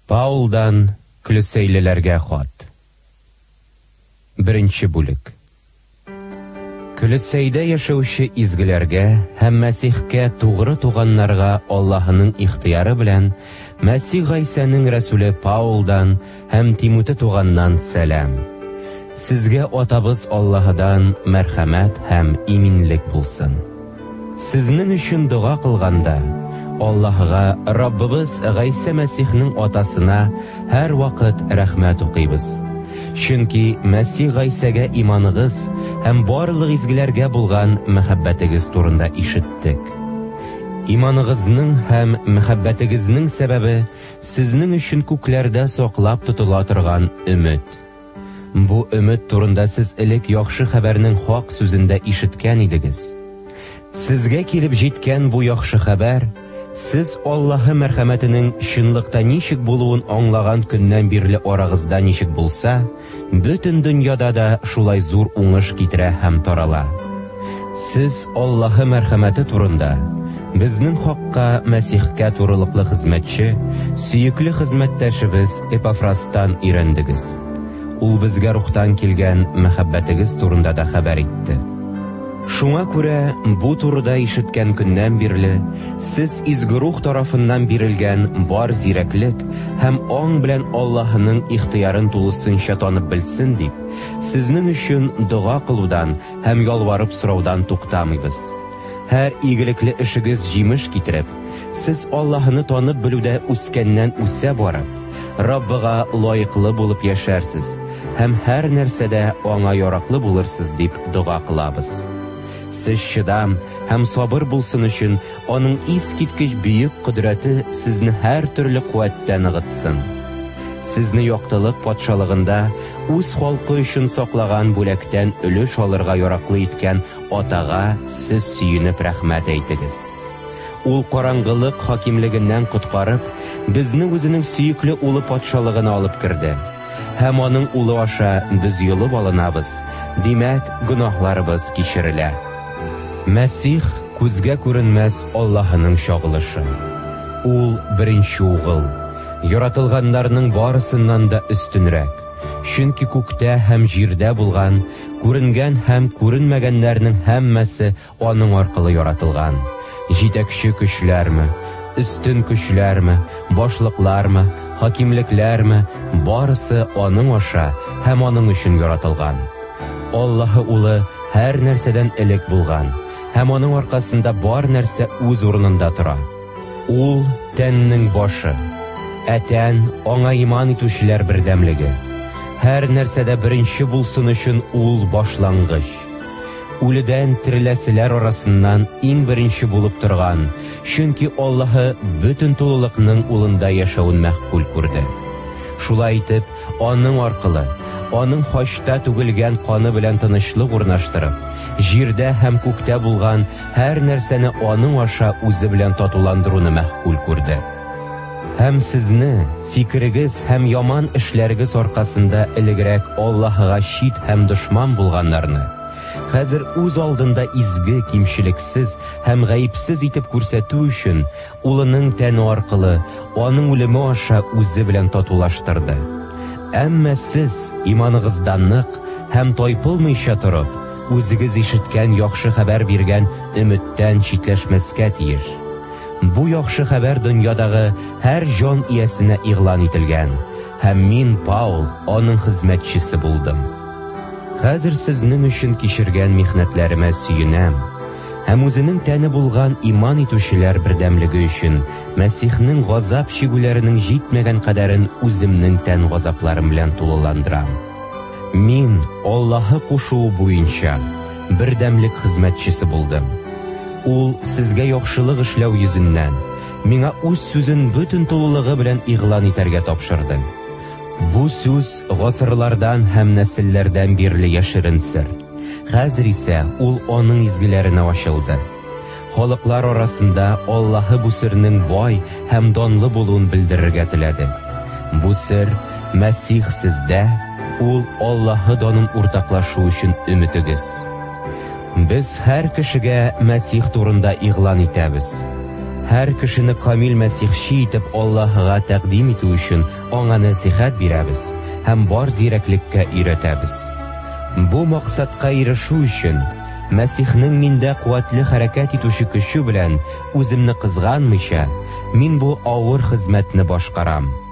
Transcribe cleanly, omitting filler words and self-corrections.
Паулдан Колоссейлеләргә хат. 1 бүлек. Колоссейдә яшәүче изгеләргә һәм Мәсихкә тугры туганнарга Аллаһының ихтыяры белән Мәсих Гайсаның рәсүле Паулдан һәм Тимоте туганнан сәлам. Сезгә атабыз Аллаһыдан мәрхәмәт һәм иминлек булсын. Сезнең өчен дуга кылганда Аллаһга, Раббыбыз Гайса Мәсихнең атасына һәр вакыт рәхмәт укыйбыз. Чөнки Мәсих Гайсәгә иманыгыз һәм барлык изгеләргә булган мәхәббәтегез турында ишеттек. Иманыгызның һәм мәхәббәтегезнең сәбәбе сезнең өчен күкләрдә саклап тотыла торган өмет. Бу өмет турында сез элек яхшы хәбәрнең хак сүзендә ишеткән идегез. Сезгә килеп җиткән бу яхшы хәбәр сез Аллаһы мәрхәмәтенең чынлыкта ничек булуын аңлаган көннән бирле арагызда ничек булса, бөтен дөньяда да шулай зур уңыш китерә һәм тарала. Сез Аллаһы мәрхәмәте турында безнең хакка Мәсихкә турылыклы хезмәтче, сөекле хезмәттәшебез Эпафрастан өйрәндегез. Ул безгә рухтан килгән мәхәббәтегез турында да хәбәр итте. Шуңа күрә бу турыда ишеткән көннән бирле сез изге рух тарафыннан бирелгән бар зирәклек һәм аң белән Аллаһының ихтыярын тулысынча танып белсен дип, сезнең өчен дуга кылудан һәм ялварып сораудан туктамыйбыз. Һәр игелекле эшегез җимеш китереп, сез Аллаһны танып белүдә үскәннән үсә барып, Раббыга лаеклы булып яшәрсез һәм һәр нәрсәдә аңа яраклы булырсыз дип дуга кылабыз. Сез чыдам һәм сабыр булсын өчен аның искиткеч бөек кодрәте сезне һәр төрле куәттә ныгытсын. Сезне яктылык патшалыгында үз халкы өчен саклаган бүләктән өлеш алырга яраклы иткән атага сез сөенеп рәхмәт әйтегез. Ул караңгылык хакимлегеннән коткарып, безне үзенең сөекле улы патшалыгына алып керде. Һәм аның улы аша без юлып алынабыз. Димәк, гөнаһларыбыз кичерелә. Мәсих күзгә күренмәс Аллаһының чагылышы. Ул беренче угыл, яратылганнарның барысыннан да өстенрәк. Чөнки күктә һәм җирдә булган, күренгән һәм күренмәгәннәрнең һәммәсе аның аркылы яратылган. Җитәкче көчләрме, өстен көчләрме, башлыклармы, хакимлекләрме, барысы аның аша һәм аның өчен яратылган. Аллаһы улы һәр нәрсәдән элек булган һәм аның аркасында бар нәрсә үз урынында тора. Ул тәннең башы, тән аңа иман итүчеләр бердәмлеге. Һәр нәрсәдә беренче булсын өчен ул башлангыч. Үледән тереләселәр арасыннан иң беренче булып торган, чөнки Аллаһы бөтен тулылыкның улында яшәүен мәгъкүл күрде. Шулай итеп, аның аркылы, аның хачта түгелгән каны белән тынычлык урнаштырып, җирдә һәм күктә булган һәр нәрсәне аның аша үзе белән татуландыруны мәгъкүл күрде. Һәм сезне, фикерегез һәм яман эшләрегез аркасында элегрәк Аллаһыга чит һәм дошман булганнарны, хәзер үз алдында изге, кимчелексез һәм гаепсез итеп күрсәтү өчен улының тәне аркылы аның үлеме аша үзе белән татулаштырды. Әмма сез иманыгыздан нык һәм тайпылмыйча торып, үзегез ишеткән яхшы хәбәр биргән өметтән читләшмәскә тиеш. Бу яхшы хәбәр дөньядагы һәр җан иясенә игълан ителгән, һәм мин, Паул, аның хезмәтчесе булдым. Хәзер сезнең өчен кичергән михнәтләремә сөенәм, һәм үзенең тәне булган иман итүчеләр бердәмлеге өчен Мәсихнең газап чигүләренең җитмәгән кадәрен үземнең тән газапларым белән тулыландырам. Мин Аллаһы кушуы буенча бердәмлек хезмәтчесе булдым. Ул сезгә яхшылык эшләү йөзеннән миңа үз сүзен бөтен тулылыгы белән игълан итәргә тапшырды. Бу сүз гасырлардан һәм нәселләрдән бирле яшерен сер. Хәзер исә ул аның изгеләренә ачылды. Халыклар арасында Аллаһы бу сернең бай һәм данлы булуын белдерергә теләде. Бу сер Мәсих сездә, ул Аллаһы данын уртаклашу өчен өметегез. Без һәр кешегә Мәсих турында игълан итәбез. һәр кешене камил мәсихчи итеп Аллаһыга тәкъдим итү өчен аңа насихат бирәбез һәм бар зирәклеккә өйрәтәбез. Бу максатка ирешү өчен Мәсихнең миндә куәтле хәрәкәт итүче көче белән үземне кызганмыйча, мин бу авыр хезмәтне башкарам.